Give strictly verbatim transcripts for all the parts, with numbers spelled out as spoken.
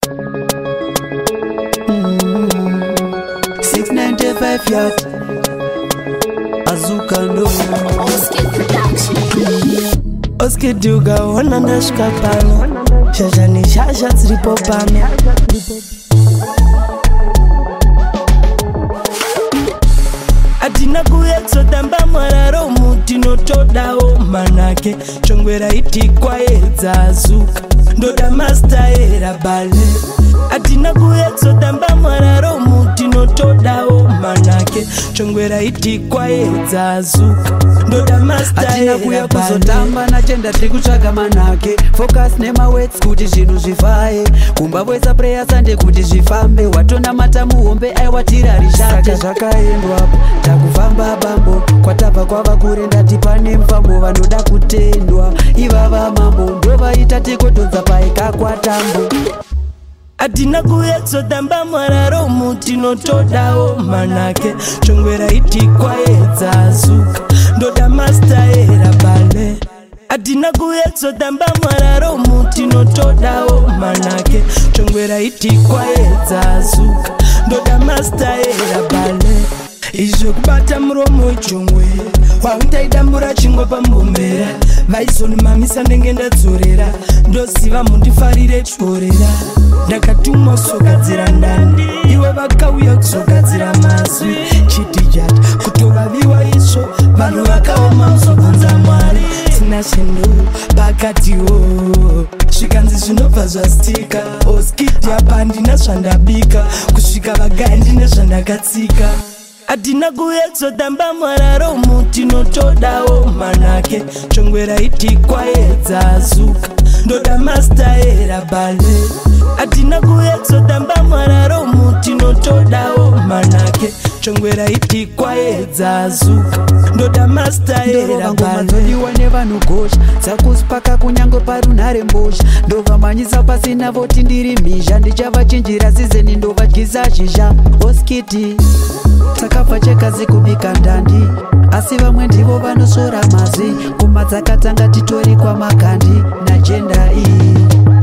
mm. six ninety-five yard Azuka ndo Oskid Production. Oskid yuga wana ndashika pano Shasha ni shasha zilipo pano Atina kuyetso tamba mwararo muti notodao manake Chongwera iti kwa edza azuka Ndoda master era bale Atina kuyetso tamba mwararo muti notodao manake Chongwera iti kwa edza azuka Ndoda master Atina era kuya bale kuzotamba nachenda tiri kutsvaga manake Focus nemawets kuti zvinhu zvifaye Kumba bwesa prayer Sunday kuti zvifambe Watona mata muhombe aiwatira rishate zvakaendwapo takufamba bambo kwatabva kwava kure ndati pane mufambo vanoda kutendwa ivava mambo ndovaita tikodhodza paikakwatambo Atina kuyetso tamba mwararo muti notodao manake Chongwera iti kwa edza azuka Ndoda master era bale Atina kuyetso tamba mwararo muti notodao manake Chongwera iti kwa edza azuka Ndoda master era bale Izvo kubata muromo ichongwe Wangitaidambura chingwa pambombera Vaizoni mamisa ndenge ndadzorera Ndosiva mundifarire chorera Ndakatumwa kuzogadzira ndani Iwe vakauya kuzogadzira mazwi Chitijati kutovaviwa izvo Vanhu vakaoma muzobvunza Mwari Tina shendo pakatiwo Zvikanzi zvinobva zvasitika Oskid apa ndina zvandabika Kusvika vagaya ndine zvandakatsika Atina kuyetso tamba mwararo muti notodao manake Chongwera iti kwa edza azuka Ndoda master era bale Atina kuyetso tamba mwararo muti notodao manake Chongwera iti kwa edza azuka Ndoda master era bale ndovangu nevanhu gosha dzakusipaka kunyange parunhare mbosha ndovamanyisa pasina voti ndiri mhizha ndichavachinjira sizeni ndovadyisa zhizha Oskidi takabva chekazi kubika ndandi asi vamwe ndivo vanosora mazi kuma dzakatanga titori kwamakandi najenda iyi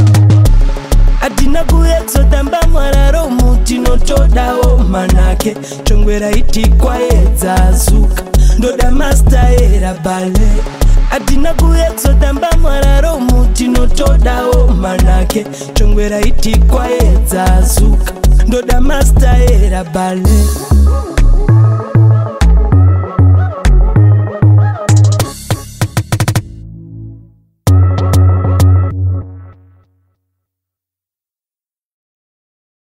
Atina kuyetso tamba mwararo muti notodao manake Chongwera iti kwa edza azuka Ndoda master era bale Atina kuyetso tamba mwararo muti notodao manake Chongwera iti kwa edza azuka Ndoda master era bale